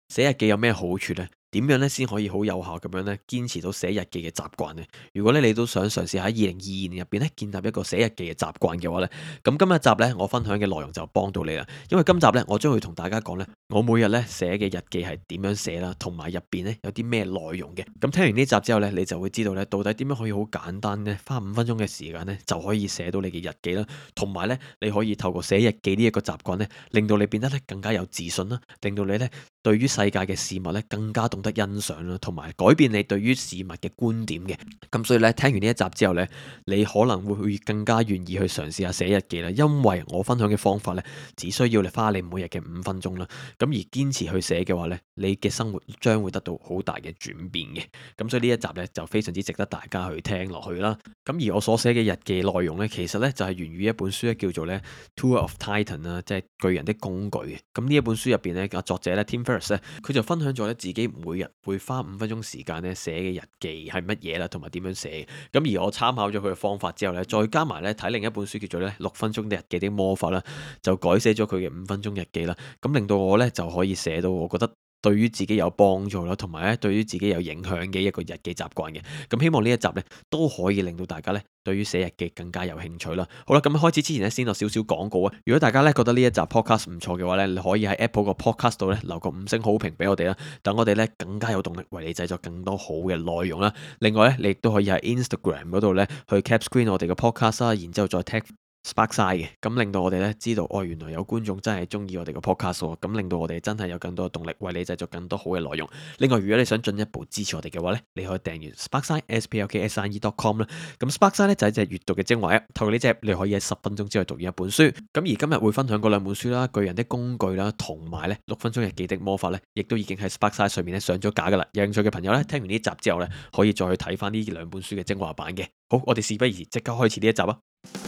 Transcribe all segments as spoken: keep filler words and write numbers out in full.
寫日記有咩好處呢？點樣咧先可以好有效咁樣咧堅持到寫日記嘅習慣呢？如果咧你都想嘗試喺二零二二年入邊咧建立一個寫日記嘅習慣嘅話咧，咁今日集咧我分享嘅內容就幫到你啦。因為今集咧我將會同大家講咧，我每日咧寫嘅日記係點樣寫啦，同埋入邊咧有啲咩內容嘅。咁聽完呢集之後咧，你就會知道咧到底點樣可以好簡單咧花五分鐘嘅時間咧就可以寫到你嘅日記啦，同埋咧你可以透過寫日記呢一個習慣咧，令到你變得咧更加有自信啦，令到你咧對於世界嘅事物咧更加懂得欣賞啦，同埋改變你對於事物嘅觀點嘅。咁所以咧，聽完呢一集之後咧，你可能會更加願意去嘗試下寫日記啦。因為我分享嘅方法咧，只需要你花你每日嘅五分鐘啦。咁而堅持去寫嘅話咧，你嘅生活將會得到好大嘅轉變嘅。咁所以呢一集咧就非常之值得大家去聽落去啦。咁而我所寫嘅日記內容咧，其實咧就係源於一本書咧，叫做咧《Tool of Titan》啦，即係巨人的工具嘅。咁呢一本書入邊咧，個作者咧 Tim Ferriss 咧，佢就分享咗咧自己每日會花五分鐘時間咧寫嘅日記係乜嘢啦，同埋點樣寫。咁而我參考咗佢嘅方法之後咧，再加埋咧睇另一本書叫做咧六分鐘的日記的魔法啦，就改寫咗佢嘅五分鐘日記啦。咁令到我咧就可以寫到我覺得對於自己有幫助啦，同埋咧對於自己有影響嘅一個日記習慣嘅。咁希望呢一集咧都可以令到大家咧對於寫日記更加有興趣啦。好啦，咁開始之前咧先落少少廣告啊。如果大家咧覺得呢一集 podcast 唔錯嘅話咧，你可以喺 Apple 個 podcast 度咧留個五星好評俾我哋啦，等我哋咧更加有動力為你製作更多好嘅內容啦。另外咧，你亦都可以喺 Instagram 嗰度咧去 cap screen 我哋嘅 podcast 啦，然之後再 tag Sparkside 嘅，咁令到我哋咧知道，哦，原來有觀眾真係中意我哋個 podcast 喎，咁令到我哋真係有更多嘅動力，為你製作更多好嘅內容。另外，如果你想進一步支持我哋嘅話咧，你可以訂閱 Sparkside s p l k s i e dot com 啦。咁 Sparkside 咧就係一隻閱讀嘅精華 app，透過呢隻 app 你可以喺十分鐘之內讀完一本書。咁而今日會分享嗰兩本書啦，《巨人的工具》啦，同埋咧六分鐘日記的魔法咧，亦都已經喺 Sparkside 上面咧上咗架噶啦。有興趣嘅朋友咧，聽完呢集之後咧，可以再去睇翻呢兩本書嘅精華版嘅。好，我哋事不宜遲，即刻開始呢一集啊！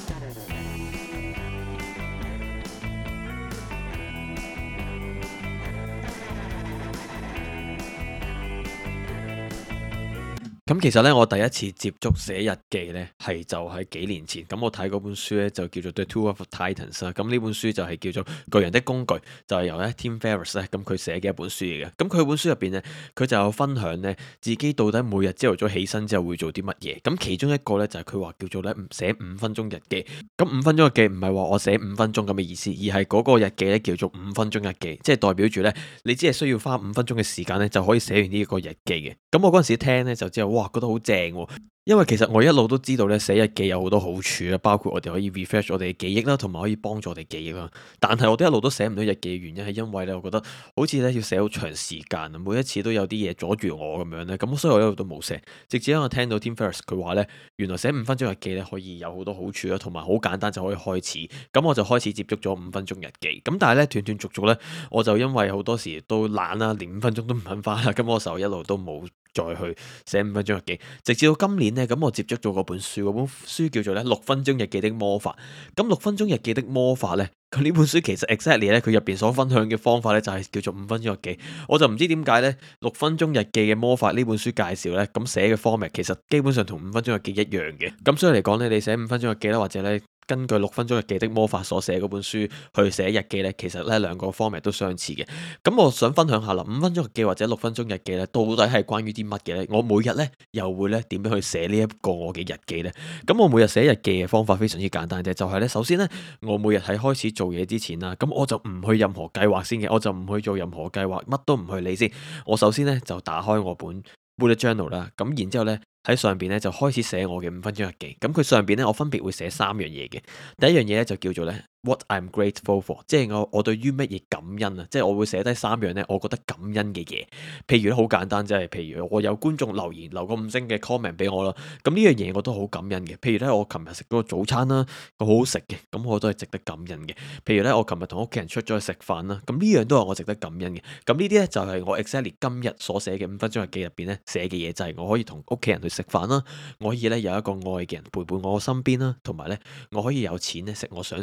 咁其實咧，我第一次接觸寫日記咧，係就喺幾年前。咁我睇嗰本書咧，就叫做《The Tool of Titans》啦。咁呢本書就係叫做《巨人的工具》，就係由咧 Tim Ferriss 咧咁佢寫嘅一本書嚟嘅。咁佢本書入邊咧，佢就有分享咧自己到底每日朝頭早起身之後會做啲乜嘢。咁其中一個咧就係佢話叫做咧寫五分鐘日記。咁五分鐘日記唔係話我寫五分鐘咁嘅意思，而係嗰個日記咧叫做五分鐘日記，即係代表住咧你只係需要花五分鐘嘅時間咧就可以寫完呢一個日記嘅。咁我嗰陣時聽咧就之後，哇，覺得好正喎！因為其實我一路都知道咧寫日記有好多好處啦，包括我哋可以 refresh 我哋嘅記憶啦，同埋可以幫助我哋記憶啦。但係我都一路都寫唔到日記嘅原因係因為咧，我覺得好似咧要寫好長時間啊，每一次都有啲嘢阻住我咁樣咧，咁所以我一路都冇寫。直至我聽到 Tim Ferriss 佢話咧，原來寫五分鐘日記咧可以有好多好處啦，同埋好簡單就可以開始。咁我就開始接觸咗五分鐘日記。咁但係咧斷斷續續咧，我就因為好多時都懶啦，連五分鐘都唔肯花啦，咁我就一路都冇再去寫五分鐘日記，直至到今年咧，咁我接觸咗嗰本書，嗰本書叫做咧六分鐘日記的魔法。咁六分鐘日記的魔法咧，佢呢本書其實 exactly 咧，佢入邊所分享嘅方法咧就係叫做五分鐘日記。我就唔知點解咧，六分鐘日記嘅魔法呢本書介紹咧，咁寫嘅 format 其實基本上同五分鐘日記一樣嘅。咁所以嚟講咧，你寫五分鐘日記啦，或者咧，根據六分鐘日記的魔法所寫嗰本書去寫日記呢，其實呢兩個 format 都相似嘅。咁我想分享下啦，五分鐘日記或者六分鐘日記呢，到底係關於啲乜嘅呢？我每日呢又會呢點樣去寫呢一個我嘅日記呢？咁我每日寫日記嘅方法非常之簡單啫，就係呢：首先呢，我每日喺開始做嘢之前啦，咁我就唔去任何計劃先嘅，我就唔去做任何計劃，乜都唔去理先。我首先呢，就打開我本 bullet journal 啦，咁然之後呢。喺上邊咧就開始寫我嘅五分鐘日記，咁佢上邊咧我分別會寫三樣嘢嘅。第一樣嘢咧就叫做咧 What I'm grateful for，即係我我對於乜嘢感恩啊，即係我會寫低三樣咧我覺得感恩嘅嘢。譬如咧好簡單，即係譬如我有觀眾留言留個五星嘅 comment 俾我啦，咁呢樣嘢我都好感恩嘅。譬如咧我琴日食嗰個早餐啦，好好食嘅，咁我都係值得感恩嘅。譬如咧我琴日同屋企人出咗去食飯啦，咁呢樣都係我值得感恩嘅。咁呢啲咧就係我 exactly 今日所寫嘅五分鐘日記入邊咧寫嘅嘢，就係我可以同屋企人去食飯啦，我可以咧有一個愛嘅人陪伴我身邊啦，同埋咧我可以有錢咧食我想食嘅嘢。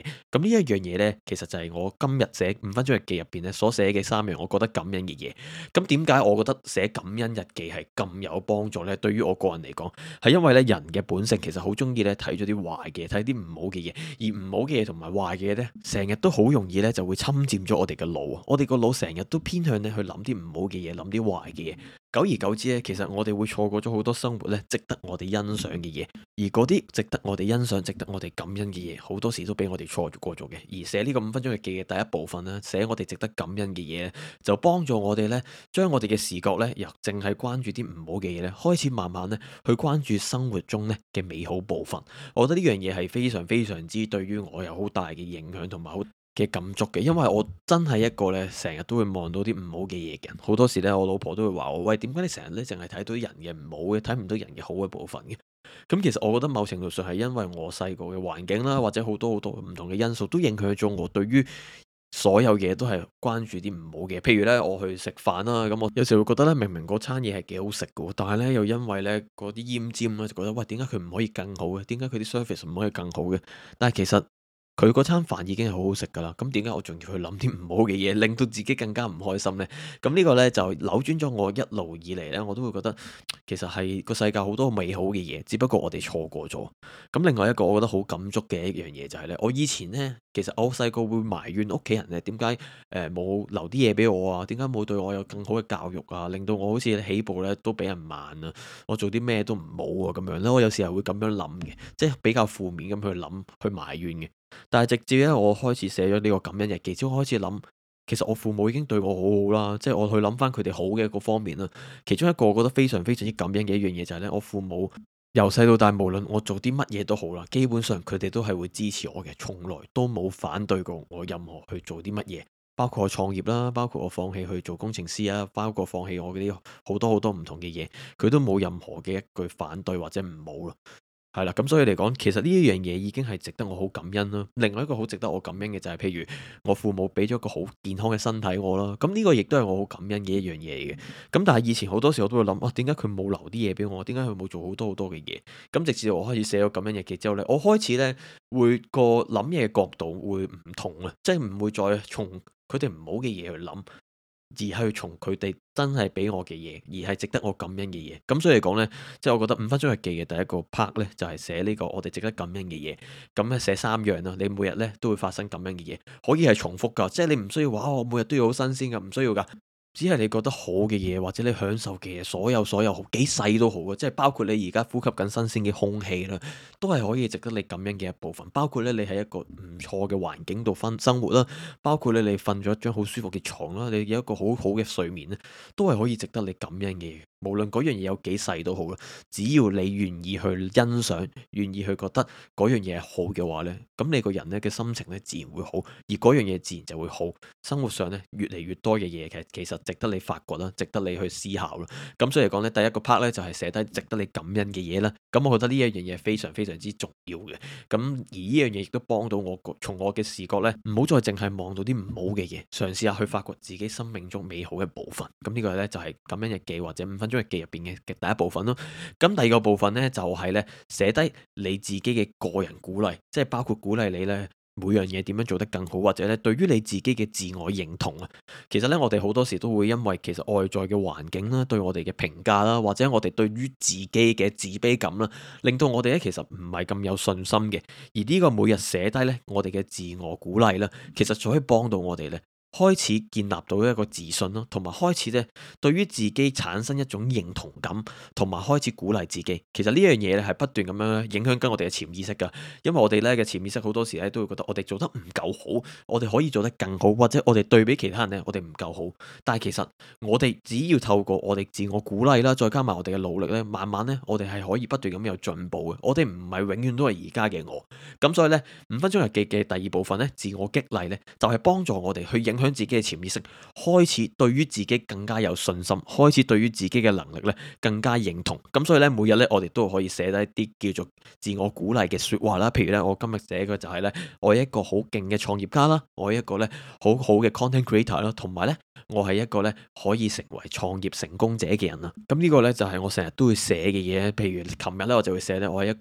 嘢。咁呢一樣嘢呢，其實就係我今日寫五分鐘日記入邊咧所寫嘅三樣我覺得感恩嘅嘢。咁點解我覺得寫感恩日記係咁有幫助呢？對於我個人嚟講，係因為咧人嘅本性其實好中意咧睇咗啲壞嘅，睇啲唔好嘅嘢，而唔好嘅嘢同埋壞嘅嘢呢，成日都好容易咧就會侵佔咗我哋嘅腦啊！我哋個腦成日都偏向咧去諗啲唔好嘅嘢，諗啲壞嘅嘢。久而久之咧，其實我哋會錯過咗好多生活咧，值得我哋欣賞嘅嘢。而嗰啲值得我哋欣賞、值得我哋感恩嘅嘢，好多時都俾我哋錯過咗嘅。而寫呢個五分鐘日記嘅第一部分咧，寫我哋值得感恩嘅嘢，就幫助我哋咧，將我哋嘅視覺咧，由淨係關注啲唔好嘅嘢咧，開始慢慢咧去關注生活中咧嘅美好部分。我覺得呢樣嘢係非常非常之對於我有好大嘅影響同埋好嘅感觸嘅，因為我真係一個咧成日都會望到啲唔好嘅嘢嘅人。好多時咧，我老婆都會話我：喂，點解你成日咧淨係睇到人嘅唔好嘅，睇唔到人嘅好嘅部分嘅？咁其實我覺得某程度上係因為我細個嘅環境啦，或者好多好多唔同嘅因素都影響咗我對於所有嘢都係關注啲唔好嘅。譬如咧，我去食飯啦，咁我有時會覺得咧，明明嗰餐嘢係幾好食嘅，但係咧又因為咧嗰啲奄尖咧，就覺得喂，點解佢唔可以更好嘅？點解佢啲 service 唔可以更好嘅？但係其實佢嗰餐飯已經係好好食噶啦，咁點解我仲要去諗啲唔好嘅嘢，令到自己更加唔開心呢？咁呢個呢，就扭轉咗我一路以嚟呢，我都會覺得其實係個世界好多美好嘅嘢，只不過我哋錯過咗。咁另外一個我覺得好感觸嘅一樣嘢就係呢：我以前呢，其實我細個會埋怨屋企人呢，點解誒冇留啲嘢俾我啊？點解冇對我有更好嘅教育啊？令到我好似起步呢都比人慢啊！我做啲咩都唔好啊咁樣呢，我有時候會咁樣諗嘅，即係比較負面咁去諗去埋怨嘅。但係直至咧，我開始寫咗呢個感恩日記之後，開始諗，其實我父母已經對我好好啦，即係我去諗翻佢哋好嘅一個方面啦。其中一個我覺得非常非常之感恩嘅一樣嘢就係咧，我父母由細到大，無論我做啲乜嘢都好啦，基本上佢哋都係會支持我嘅，從來都冇反對過我任何去做啲乜嘢，包括我創業啦，包括我放棄去做工程師啊，包括放棄我嗰啲好多好多唔同嘅嘢，佢都冇任何嘅一句反對或者唔好咯。係啦，咁所以嚟講，其實呢一樣嘢已經係值得我好感恩啦。另外一個好值得我感恩嘅就係，譬如我父母俾咗個好健康嘅身體我啦，咁呢個亦都係我好感恩嘅一樣嘢嘅。咁但係以前好多時我都會諗，啊，點解佢冇留啲嘢俾我？點解佢冇做好多好多嘅嘢？咁直至我開始寫咗感恩日記之後呢，我開始呢會個諗嘢角度會唔同啊，即係唔會再從佢哋唔好嘅嘢去諗。而係從佢哋真係俾我嘅嘢，而係值得我感恩嘅嘢。咁所以嚟講呢，即係我覺得五分鐘日記嘅第一個 part 呢，就係寫呢個我哋值得感恩嘅嘢。咁咧寫三樣啦，你每日呢都會發生感恩嘅嘢，可以係重複噶，即係你唔需要話我每日都要好新鮮噶，唔需要噶。只係你覺得好嘅嘢，或者你享受嘅嘢，所有所有好幾細都好嘅，即係包括你而家呼吸緊新鮮嘅空氣啦，都係可以值得你感恩嘅一部分。包括咧你喺一個唔錯嘅環境度分生活啦，包括咧你瞓咗一張好舒服嘅床啦，你有一個好好嘅睡眠咧，都係可以值得你感恩嘅嘢。無論嗰樣嘢有幾細都好啦，只要你願意去欣賞，願意去覺得嗰樣嘢係好嘅話呢，咁你個人呢嘅心情呢自然會好，而嗰樣嘢自然就會好。生活上呢，越嚟越多嘅嘢，其實其實值得你發掘啦，值得你去思考啦。咁所以嚟講呢，第一個 part 呢就係寫低值得你感恩嘅嘢啦。咁我覺得呢一樣嘢非常非常之重要嘅。咁而呢樣嘢亦都幫到我，從我嘅視覺呢，唔好再淨係望到啲唔好嘅嘢，嘗試下去發掘自己生命中美好嘅部分。咁呢個呢，就係感恩日記或者五分鐘日記入邊嘅嘅第一部分咯。咁第二個部分呢，就係呢寫低你自己嘅個人鼓勵，即係包括鼓勵你呢每樣嘢點樣做得更好，或者呢對於你自己嘅自我認同啊。其實呢，我哋好多時都會因為其實外在嘅環境啦，對我哋嘅評價啦，或者我哋對於自己嘅自卑感啦，令到我哋咧其實唔係咁有信心嘅。而呢個每日寫低呢，我哋嘅自我鼓勵啦，其實就可以幫到我哋呢。開始建立到一個自信咯，同埋開始咧對於自己產生一種認同感，同埋開始鼓勵自己。其實呢樣嘢咧係不斷咁樣影響緊我哋嘅潛意識噶，因為我哋咧嘅潛意識好多時咧都會覺得我哋做得唔夠好，我哋可以做得更好，或者我哋對比其他人咧我哋唔夠好。但係其實我哋只要透過我哋自我鼓勵啦，再加埋我哋嘅努力咧，慢慢咧我哋係可以不斷咁有進步嘅。我哋唔係永遠都係而家嘅我。咁所以咧五分鐘日記嘅第二部分咧，自我激勵咧就係幫助我哋去影響自己嘅潛意識，開始對於自己更加有信心，開始對於自己嘅能力咧更加認同。咁所以咧，每日咧我哋都可以寫低一啲叫做自我鼓勵嘅說話啦。譬如咧，我今日寫嘅就係咧，我係一個好勁嘅創業家啦，我係一個咧好好嘅 content creator 啦，同埋咧我係一個咧可以成為創業成功者嘅人啦。咁呢個咧就係我成日都會寫嘅嘢。譬如琴日咧，我就會寫咧，我係一個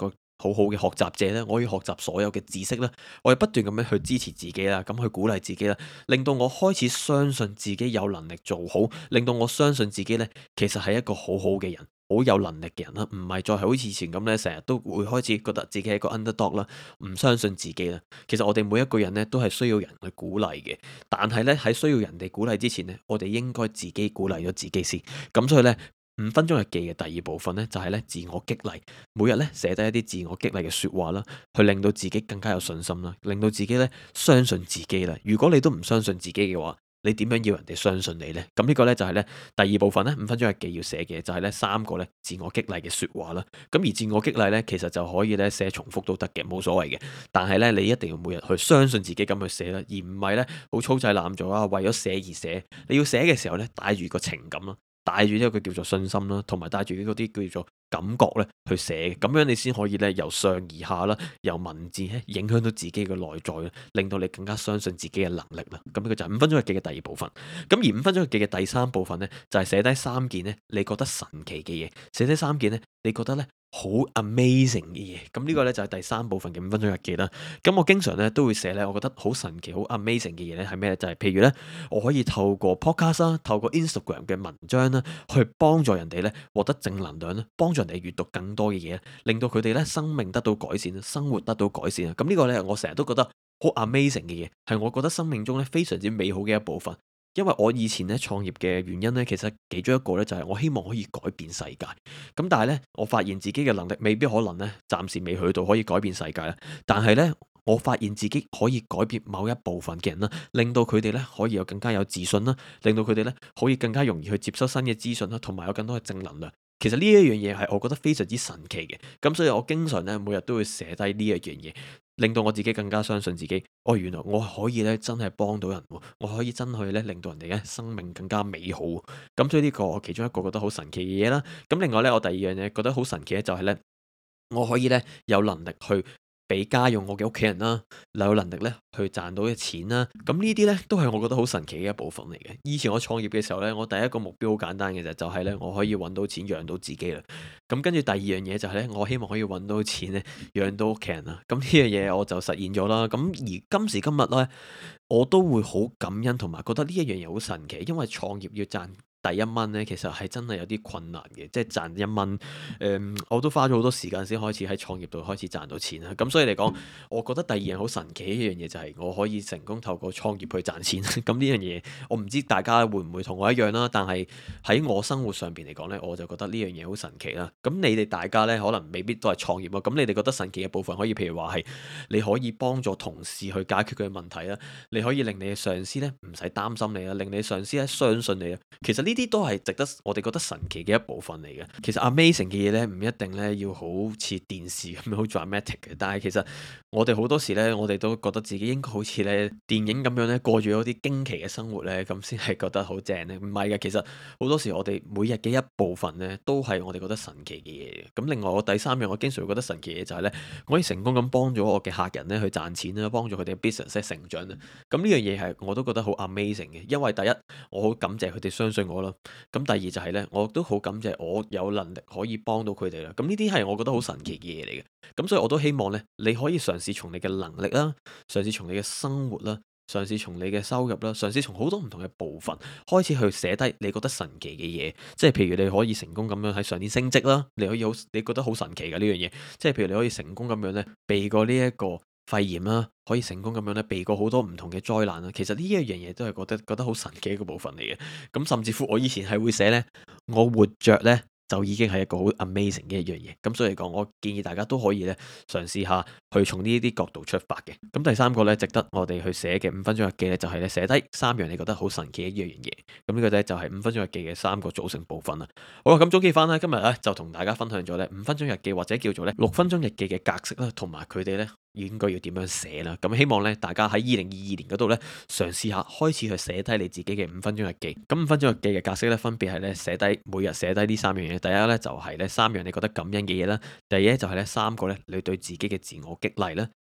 好好嘅學習者咧，我可以學習所有嘅知識啦，我係不斷咁樣去支持自己啦，咁去鼓勵自己啦，令到我開始相信自己有能力做好，令到我相信自己咧其實係一個好好嘅人。好有能力嘅人啦，唔係再係好似以前咁咧，成日都會開始覺得自己係一個 underdog 啦，唔相信自己啦。其實我哋每一個人咧都係需要人去鼓勵嘅，但係咧喺需要人哋鼓勵之前咧，我哋應該自己鼓勵咗自己先。咁所以咧，五分鐘日記嘅第二部分咧就係咧自我激勵，每日咧寫低一啲自我激勵嘅說話啦，去令到自己更加有信心啦，令到自己咧相信自己啦。如果你都唔相信自己嘅話，你點樣要人哋相信你呢？咁呢個呢，就係呢第二部分呢，五分鐘日記要寫嘅就係呢三個呢自我激勵嘅說話啦。咁而自我激勵呢，其實就可以呢寫重複都得嘅，冇所謂嘅。但係呢，你一定要每日去相信自己咁去寫啦，而唔係呢好粗製濫造啊，為咗寫而寫。你要寫嘅時候呢，帶住個情感啦，帶住一個叫做信心啦，同埋帶住嗰啲叫做感覺咧去寫，咁樣你先可以咧由上而下啦，由文字咧影響到自己嘅內在啦，令到你更加相信自己嘅能力啦。咁呢個就係五分鐘日記嘅第二部分。咁而五分鐘日記嘅第三部分呢，就係寫低三件呢你覺得神奇嘅嘢，寫低三件呢你覺得呢好 amazing 嘅嘢。咁呢個呢，就係第三部分嘅五分鐘日記啦。咁我經常呢都會寫呢，我覺得好神奇、好 amazing 嘅嘢呢係咩？就係譬如呢，我可以透過 podcast 啦，透過 Instagram 嘅文章啦，去幫助人哋呢獲得正能量啦，幫助人哋閱讀更多嘅嘢，令到佢哋呢生命得到改善，生活得到改善啊！咁呢個呢，我成日都覺得好 amazing 嘅嘢，係我覺得生命中呢非常之美好嘅一部分。因為我以前呢創業嘅原因呢，其實其中一個呢就係我希望可以改變世界。咁但係呢，我發現自己嘅能力未必可能呢，暫時未去到可以改變世界啦。但係呢，我發現自己可以改變某一部分嘅人啦，令到佢哋呢可以有更加有自信啦，令到佢哋呢可以更加容易去接收新嘅資訊啦，同埋有更多嘅正能量。其實呢一樣嘢係我覺得非常之神奇嘅，咁所以我經常呢每日都會寫低呢一樣嘢，令到我自己更加相信自己。哦，原來我可以呢真係幫到人，我可以真去呢令到人哋嘅生命更加美好。咁所以呢個我其中一個覺得好神奇嘅嘢啦。咁另外呢，我第二樣嘢覺得好神奇嘅就係呢，我可以呢有能力去俾家用我嘅屋企人啦，有能力咧去賺到嘅錢啦，咁呢啲咧都係我覺得好神奇嘅一部分嚟嘅。以前我創業嘅時候咧，我第一個目標好簡單嘅啫，就係咧我可以揾到錢養到自己啦。咁跟住第二樣嘢就係咧，我希望可以揾到錢咧養到屋企人啦。咁呢樣嘢我就實現咗啦。咁而今時今日咧，我都會好感恩同埋覺得呢一樣嘢好神奇，因為創業要賺第一蚊咧，其實係真係有啲困難嘅，即係賺一蚊，誒、嗯，我都花咗好多時間先開始喺創業度開始賺到錢啦。咁所以嚟講，我覺得第二樣好神奇一樣嘢就係我可以成功透過創業去賺錢。咁呢樣嘢，我唔知大家會唔會同我一樣啦。但係喺我生活上邊嚟講呢，我就覺得呢樣嘢好神奇啦。咁你哋大家呢，可能未必都係創業啊。咁你哋覺得神奇嘅部分，可以譬如話係你可以幫助同事去解決佢嘅問題啦，你可以令你嘅上司呢唔使擔心你啦，令你上司咧相信你啊。其實呢啲都係值得我哋覺得神奇嘅一部分嚟嘅。其實 amazing 嘅嘢呢，唔一定呢要好似電視咁樣好 dramatic 嘅，但係其實我哋好多時呢，我哋都覺得自己應該好似呢電影咁樣呢，過住嗰啲驚奇嘅生活呢，咁先係覺得好正呢。唔係嘅，其實好多時我哋每日嘅一部分呢，都係我哋覺得神奇嘅嘢。咁另外我第三樣我經常會覺得神奇嘅嘢就係呢，我可以成功咁幫咗我嘅客人呢去賺錢啦，幫助佢哋嘅 business 成長啦。咁呢樣嘢係我都覺得好 amazing 嘅，因為第一我好感謝佢哋相信我啦。咁第二就係呢，我都好感謝我有能力可以幫到佢哋啦。咁呢啲係我覺得好神奇嘅嘢嚟嘅。咁所以我都希望呢，你可以嘗試從你嘅能力啦，嘗試從你嘅生活啦，嘗試從你嘅收入啦，嘗試從好多唔同嘅部分開始去寫低你覺得神奇嘅嘢。即係譬如你可以成功咁樣喺上年升職啦，你可以好你覺得好神奇嘅呢樣嘢。即係譬如你可以成功咁樣呢，避過呢一個肺炎啦，可以成功咁樣咧避過好多唔同嘅災難啦。其實呢一樣嘢都係覺得覺得好神奇嘅一個部分嚟嘅。咁甚至乎我以前係會寫呢：「我活着呢，就已經係一個好 amazing 嘅一樣嘢。」咁所以嚟講，我建議大家都可以咧嘗試下去從呢啲角度出發嘅。咁第三個咧值得我哋去寫嘅五分鐘日記咧，就係咧寫低三樣你覺得好神奇嘅一樣嘢。咁呢個咧就係五分鐘日記嘅三個組成部分啦。好啦，咁總結翻啦，今日咧就同大家分享咗咧五分鐘日記或者叫做咧六分鐘日記嘅格式啦，同埋佢哋咧應該要點樣寫啦。咁希望咧大家喺二零二二年嗰度咧嘗試下開始去寫低你自己嘅五分鐘日記。咁五分鐘日記嘅格式咧分別係咧寫低每日寫低呢三樣嘢。第一咧就係咧三樣你覺得感恩嘅嘢啦。第二咧就係咧三個咧你對自己嘅自我激勵啦。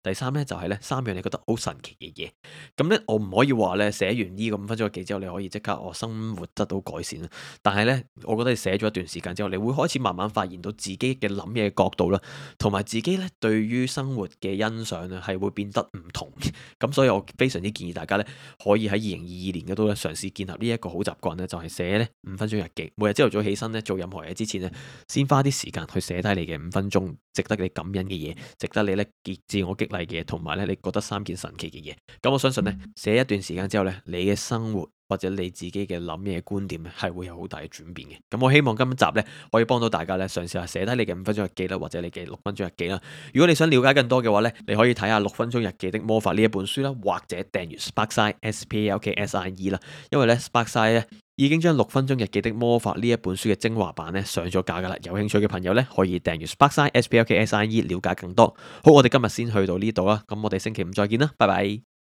第三咧就係咧三樣你覺得好神奇嘅嘢。咁咧我唔可以話咧寫完呢個五分鐘日記之後你可以即刻哦生活得到改善啦。但係咧，我覺得你寫咗一段時間之後，你會開始慢慢發現到自己嘅諗嘢角度啦，同埋自己咧對於生活嘅欣賞咧係會變得唔同嘅。咁所以我非常之建議大家咧可以喺二零二二年嗰度咧嘗試建立呢一個好習慣咧，就係寫咧五分鐘日記。每日朝頭早起身咧做任何嘢之前咧，先花啲時間去寫低你嘅五分鐘，值得你感恩嘅嘢，值得你咧激自我激勵嘅嘢，同埋咧你覺得三件神奇嘅嘢。咁我相信咧寫一段時間之後咧，你嘅生活或者你自己嘅諗嘢觀點咧，係會有好大嘅轉變嘅。咁我希望今集咧可以幫到大家咧，嘗試下寫低你嘅五分鐘日記啦，或者你嘅六分鐘日記啦。如果你想了解更多嘅話咧，你可以睇下《六分鐘日記的魔法》呢一本書啦，或者訂閱 Sparkside S P A L K S I E 啦。因為咧 Sparkside 咧已經將《六分鐘日記的魔法》呢一本書嘅精華版咧上咗架噶啦。有興趣嘅朋友咧可以訂閱 Sparkside S P A L K S I E 了解更多。好，我哋今日先去到呢度啦。咁我哋星期五再見啦，拜拜。